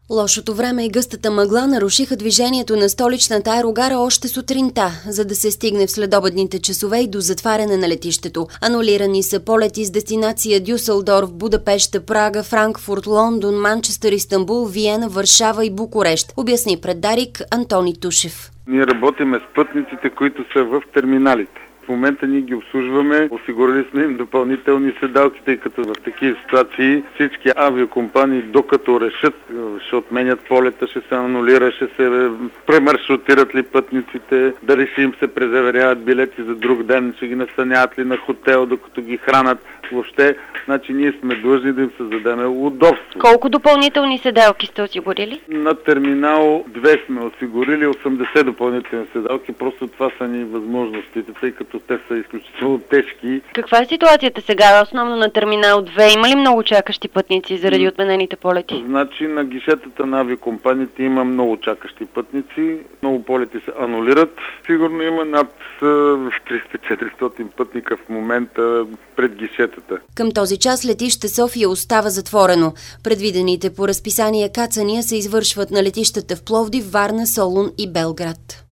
Лошото време и гъстата мъгла нарушиха движението на столичната аерогара още сутринта, за да се стигне в следобедните часове и до затваряне на летището. Анулирани са полети с дестинация Дюселдорф, Будапеща, Прага, Франкфурт, Лондон, Манчестър, Истанбул, Виена, Варшава и Букурещ, обясни пред Дарик Антони Тушев. Ние работиме с пътниците, които са в терминалите. В момента ние ги обслужваме, осигурили сме им допълнителни седалки, тъй като в такива ситуации всички авиокомпании, докато решат, ще отменят полета, ще се анулира, ще се премаршрутират ли пътниците, дали ще им се презаверяват билети за друг ден, ще ги настаняват ли на хотел, докато ги хранат. Въобще, значи ние сме длъжни да им създадем удобство. Колко допълнителни седалки сте осигурили? На терминал 2 сме осигурили 80 допълнителни седалки, просто това са ни възможностите, тъй като те са изключително тежки. Каква е ситуацията сега, основно на терминал 2? Има ли много чакащи пътници заради отменените полети? Значи на гишетата на авиокомпаниите има много чакащи пътници, много полети се анулират. Сигурно има над 300-400 пътника в момента пред гишетата. Към този час летище София остава затворено. Предвидените по разписание кацания се извършват на летищата в Пловдив, Варна, Солун и Белград.